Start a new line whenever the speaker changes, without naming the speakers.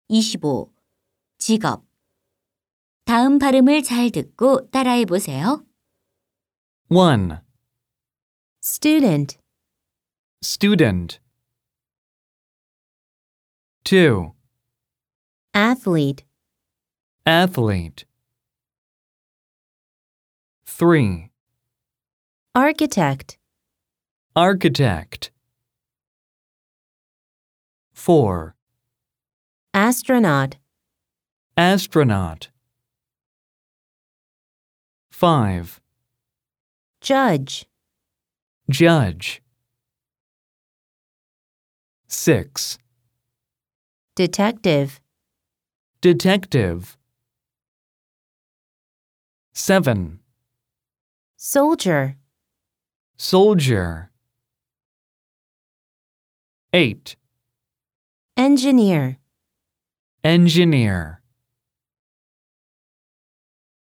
25. 직업. 다음 발음을 잘 듣고 따라해 보세요.
1.
student,
Student. 2.
athlete,
Athlete. 3.
architect,
Architect. 4.
astronaut,
Astronaut. 5.
judge,
Judge. 6.
detective,
Detective. 7.
soldier,
Soldier. 8.
engineer.
Engineer.